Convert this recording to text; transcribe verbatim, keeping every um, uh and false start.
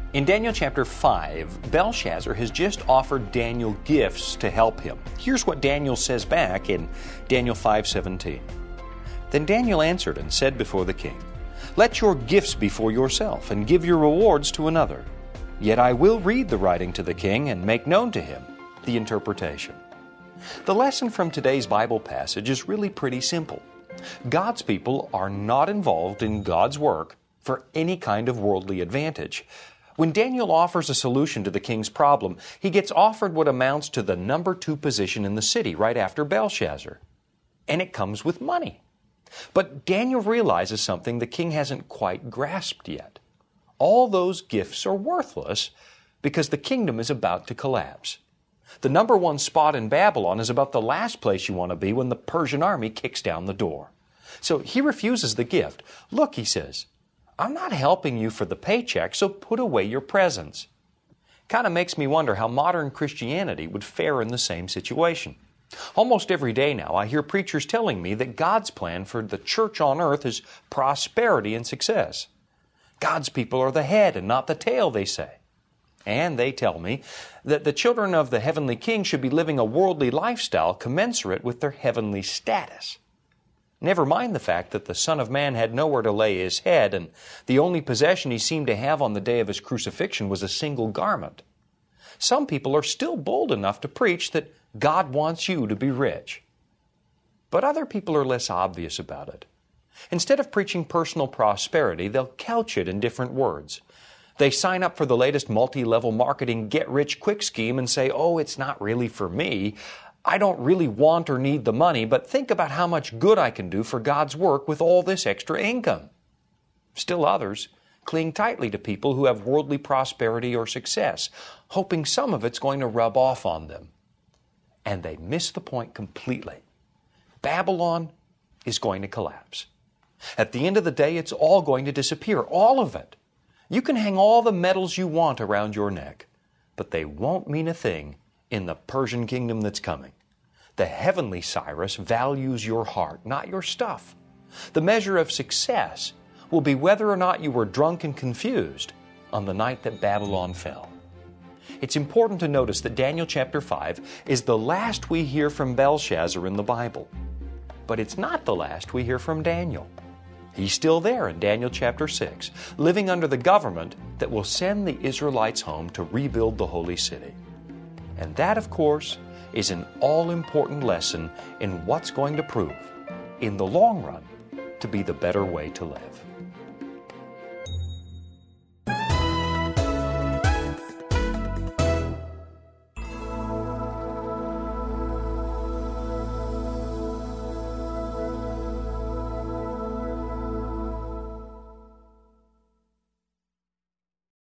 In Daniel chapter five, Belshazzar has just offered Daniel gifts to help him. Here's what Daniel says back in Daniel five seventeen. Then Daniel answered and said before the king, "Let your gifts be for yourself, and give your rewards to another. Yet I will read the writing to the king and make known to him the interpretation." The lesson from today's Bible passage is really pretty simple. God's people are not involved in God's work for any kind of worldly advantage. When Daniel offers a solution to the king's problem, he gets offered what amounts to the number two position in the city right after Belshazzar. And it comes with money. But Daniel realizes something the king hasn't quite grasped yet. All those gifts are worthless because the kingdom is about to collapse. The number one spot in Babylon is about the last place you want to be when the Persian army kicks down the door. So he refuses the gift. "Look," he says, "I'm not helping you for the paycheck, so put away your presents." Kind of makes me wonder how modern Christianity would fare in the same situation. Almost every day now, I hear preachers telling me that God's plan for the church on earth is prosperity and success. God's people are the head and not the tail, they say. And they tell me that the children of the heavenly King should be living a worldly lifestyle commensurate with their heavenly status. Never mind the fact that the Son of Man had nowhere to lay his head, and the only possession he seemed to have on the day of his crucifixion was a single garment. Some people are still bold enough to preach that God wants you to be rich. But other people are less obvious about it. Instead of preaching personal prosperity, they'll couch it in different words. They sign up for the latest multi-level marketing get-rich-quick scheme and say, "Oh, it's not really for me. I don't really want or need the money, but think about how much good I can do for God's work with all this extra income." Still others cling tightly to people who have worldly prosperity or success, hoping some of it's going to rub off on them. And they miss the point completely. Babylon is going to collapse. At the end of the day, it's all going to disappear, all of it. You can hang all the medals you want around your neck, but they won't mean a thing in the Persian kingdom that's coming. The heavenly Cyrus values your heart, not your stuff. The measure of success will be whether or not you were drunk and confused on the night that Babylon fell. It's important to notice that Daniel chapter five is the last we hear from Belshazzar in the Bible. But it's not the last we hear from Daniel. He's still there in Daniel chapter six, living under the government that will send the Israelites home to rebuild the holy city. And that, of course, is an all-important lesson in what's going to prove, in the long run, to be the better way to live.